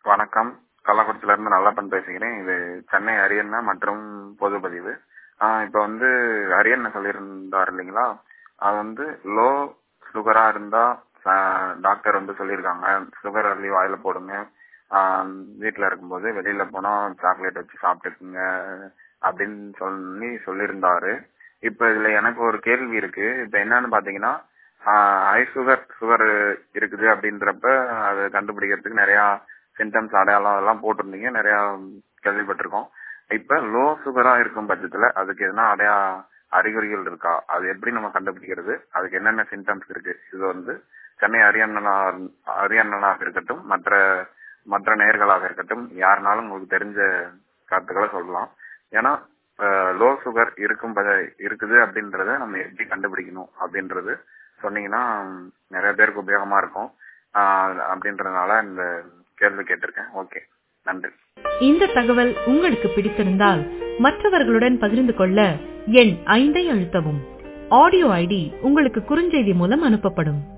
வணக்கம். கள்ளக்குறிச்சியில இருந்து நல்லப்பன் பேசுகிறேன். இது சென்னை அரியண்ணா மற்றும் பொது பதிவு. இப்ப அரியண்ணா சொல்லியிருந்தார் இல்லைங்களா, அது லோ சுகரா இருந்தா டாக்டர் சொல்லியிருக்காங்க, சுகர் அள்ளி வாயில போடுங்க, வீட்டுல இருக்கும்போது வெளியில போனா சாக்லேட் வச்சு சாப்பிட்டுக்குங்க அப்படின்னு சொல்லியிருந்தாரு. இப்ப இதுல எனக்கு ஒரு கேள்வி இருக்கு. இப்ப என்னன்னு பாத்தீங்கன்னா, ஹை சுகர் இருக்குது அப்படின்றப்ப அதை கண்டுபிடிக்கிறதுக்கு நிறைய சிம்டம்ஸ் அடையாளம் அதெல்லாம் போட்டிருந்தீங்க, நிறைய கேள்விப்பட்டிருக்கோம். இப்ப லோ சுகரா இருக்கும் பட்சத்துல அதுக்கு எதனா அறிகுறிகள் இருக்கா? அது எப்படி நம்ம கண்டுபிடிக்கிறது? அதுக்கு என்னென்ன சிம்டம்ஸ் இருக்கு? இது சென்னை அரியண்ணனாக இருக்கட்டும், மற்ற நேயர்களாக இருக்கட்டும், யாருனாலும் உங்களுக்கு தெரிஞ்ச கருத்துக்களை சொல்லலாம். ஏன்னா லோ சுகர் இருக்குது அப்படின்றத நம்ம எப்படி கண்டுபிடிக்கணும் அப்படின்றது சொன்னீங்கன்னா நிறைய பேருக்கு உபயோகமா இருக்கும் அப்படின்றதுனால இந்த கேள்வி கேட்டிருக்கேன். ஓகே, நன்றி. இந்த தகவல் உங்களுக்கு பிடித்திருந்தால் மற்றவர்களுடன் பகிர்ந்து கொள்ள எண் 5 அழுத்தவும். ஆடியோ ஐடி உங்களுக்கு குறுஞ்செய்தி மூலம் அனுப்பப்படும்.